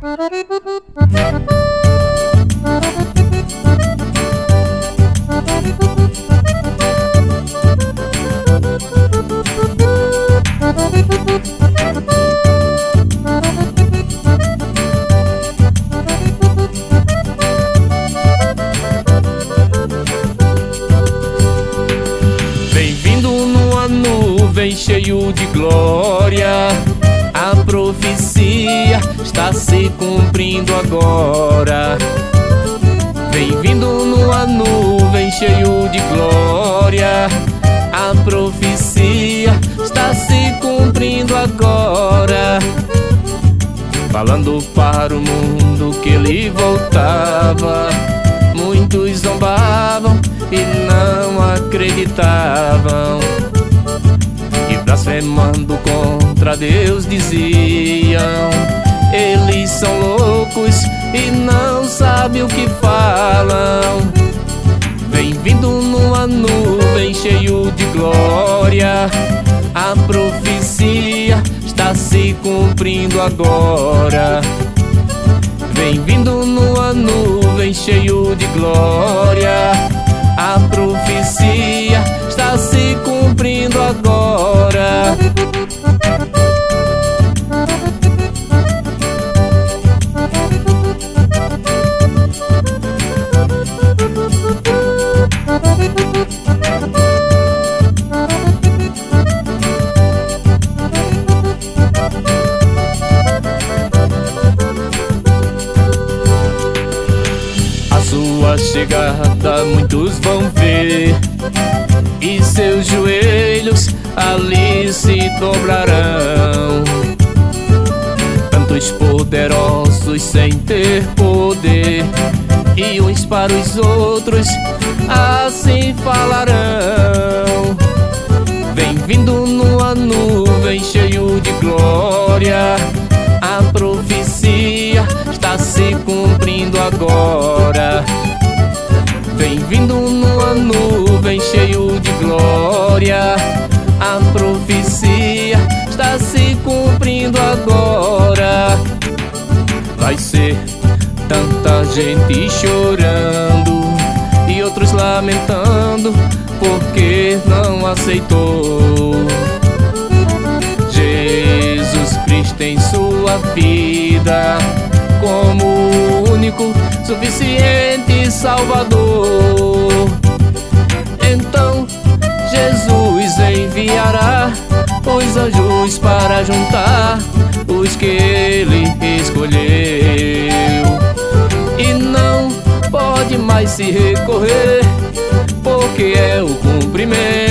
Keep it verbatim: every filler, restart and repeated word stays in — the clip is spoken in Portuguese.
Vem vindo numa nuvem cheio de glória, a profecia está se cumprindo agora. Vem vindo numa nuvem cheio de glória, a profecia está se cumprindo agora. Falando para o mundo que ele voltava, muitos zombavam e não acreditavam, e blasfemando contra Deus diziam: eles são loucos e não sabem o que falam. Vem vindo numa nuvem cheio de glória, a profecia está se cumprindo agora. Vem vindo numa nuvem cheio de glória, a profecia está se cumprindo agora. Sua chegada muitos vão ver, e seus joelhos ali se dobrarão. Tantos poderosos sem ter poder, e uns para os outros assim falarão. Vem vindo numa nuvem cheio de glória, a profecia está se cumprindo agora. Vem vindo numa nuvem cheio de glória, a profecia está se cumprindo agora. Vai ser tanta gente chorando e outros lamentando porque não aceitou Jesus Cristo em sua vida como o único, suficiente Salvador. Então Jesus enviará os anjos para juntar os que ele escolheu, e não pode mais se recorrer, porque é o cumprimento